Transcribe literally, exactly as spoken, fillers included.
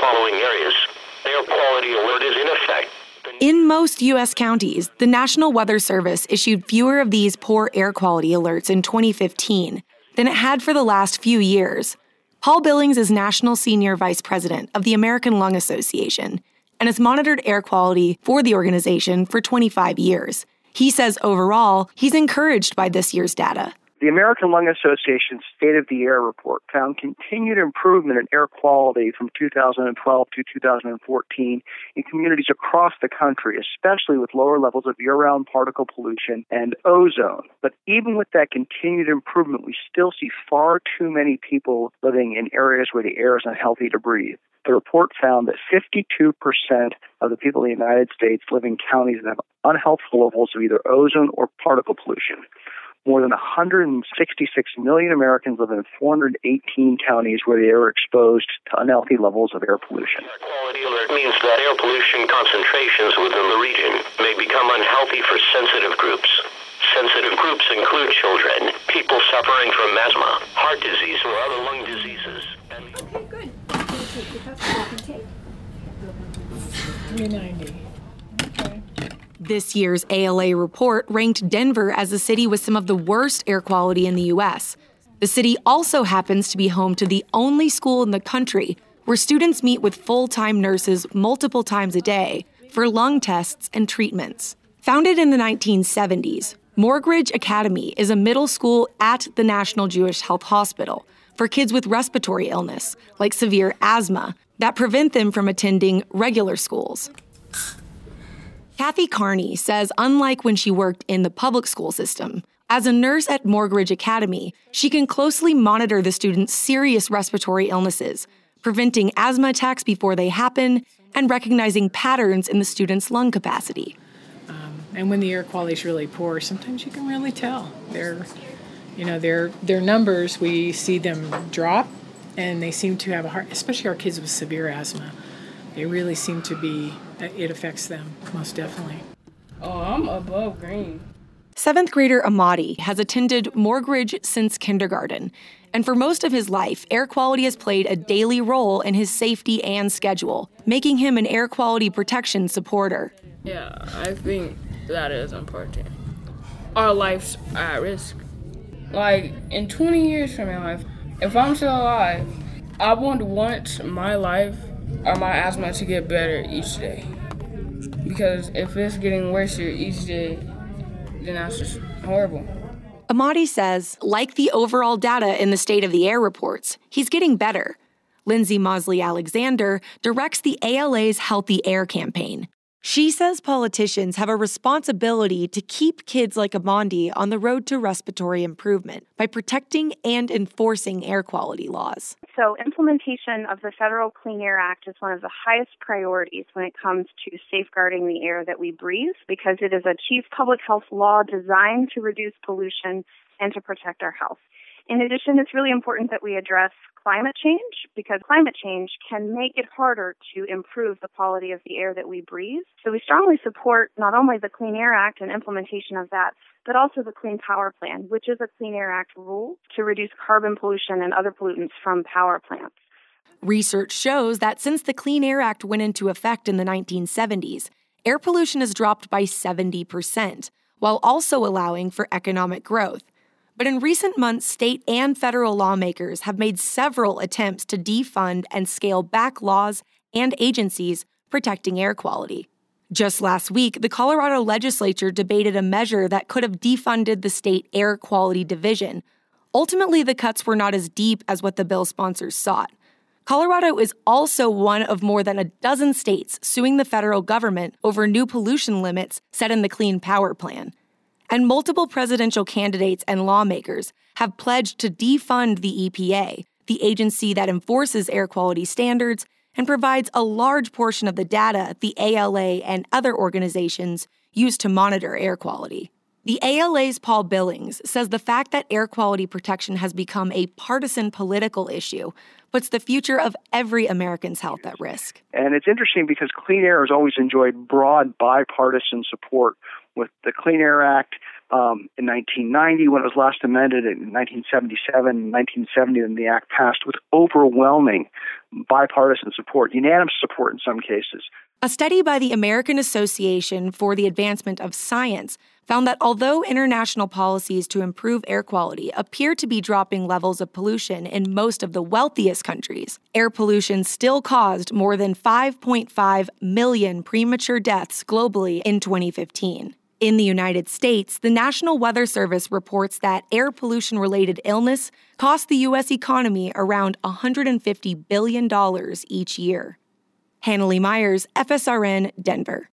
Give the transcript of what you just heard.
following areas. Air quality alert is in effect. In most U S counties, the National Weather Service issued fewer of these poor air quality alerts in twenty fifteen than it had for the last few years. Paul Billings is National Senior Vice President of the American Lung Association and has monitored air quality for the organization for twenty-five years. He says overall, he's encouraged by this year's data. The American Lung Association's State of the Air report found continued improvement in air quality from two thousand twelve to two thousand fourteen in communities across the country, especially with lower levels of year-round particle pollution and ozone. But even with that continued improvement, we still see far too many people living in areas where the air is unhealthy to breathe. The report found that fifty-two percent of the people in the United States live in counties that have unhealthful levels of either ozone or particle pollution. More than one hundred sixty-six million Americans live in four hundred eighteen counties where they are exposed to unhealthy levels of air pollution. Air quality alert means that air pollution concentrations within the region may become unhealthy for sensitive groups. Sensitive groups include children, people suffering from asthma, heart disease, or other lung diseases. And okay, good. That's what I can take. three ninety. Okay. This year's A L A report ranked Denver as a city with some of the worst air quality in the U S. The city also happens to be home to the only school in the country where students meet with full-time nurses multiple times a day for lung tests and treatments. Founded in the nineteen seventies, Morgridge Academy is a middle school at the National Jewish Health Hospital for kids with respiratory illness, like severe asthma, that prevent them from attending regular schools. Kathy Carney says unlike when she worked in the public school system, as a nurse at Morgridge Academy, she can closely monitor the students' serious respiratory illnesses, preventing asthma attacks before they happen and recognizing patterns in the students' lung capacity. Um, and when the air quality is really poor, sometimes you can really tell. Their, you know, their their numbers, we see them drop, and they seem to have a heart, especially our kids with severe asthma. They really seem to be, it affects them, most definitely. Oh, I'm above green. Seventh grader Amadi has attended Morgridge since kindergarten, and for most of his life, air quality has played a daily role in his safety and schedule, making him an air quality protection supporter. Yeah, I think that is important. Our lives are at risk. Like, in twenty years from now, if, if I'm still alive, I would want my life or my asthma to get better each day. Because if it's getting worse each day, then that's just horrible. Amadi says, like the overall data in the State of the Air reports, he's getting better. Lindsay Mosley-Alexander directs the A L A's Healthy Air campaign. She says politicians have a responsibility to keep kids like Amadi on the road to respiratory improvement by protecting and enforcing air quality laws. So implementation of the Federal Clean Air Act is one of the highest priorities when it comes to safeguarding the air that we breathe, because it is a chief public health law designed to reduce pollution and to protect our health. In addition, it's really important that we address climate change, because climate change can make it harder to improve the quality of the air that we breathe. So we strongly support not only the Clean Air Act and implementation of that, but also the Clean Power Plan, which is a Clean Air Act rule to reduce carbon pollution and other pollutants from power plants. Research shows that since the Clean Air Act went into effect in the nineteen seventies, air pollution has dropped by seventy percent, while also allowing for economic growth. But in recent months, state and federal lawmakers have made several attempts to defund and scale back laws and agencies protecting air quality. Just last week, the Colorado legislature debated a measure that could have defunded the state air quality division. Ultimately, the cuts were not as deep as what the bill sponsors sought. Colorado is also one of more than a dozen states suing the federal government over new pollution limits set in the Clean Power Plan. And multiple presidential candidates and lawmakers have pledged to defund the E P A, the agency that enforces air quality standards and provides a large portion of the data the A L A and other organizations use to monitor air quality. The A L A's Paul Billings says the fact that air quality protection has become a partisan political issue puts the future of every American's health at risk. And it's interesting because clean air has always enjoyed broad bipartisan support with the Clean Air Act, um, in nineteen ninety when it was last amended, in nineteen seventy-seven, nineteen seventy, and the act passed with overwhelming bipartisan support, unanimous support in some cases. A study by the American Association for the Advancement of Science found that although international policies to improve air quality appear to be dropping levels of pollution in most of the wealthiest countries, air pollution still caused more than five point five million premature deaths globally in twenty fifteen. In the United States, the National Weather Service reports that air pollution-related illness cost the U S economy around one hundred fifty billion dollars each year. Hannalee Myers, F S R N, Denver.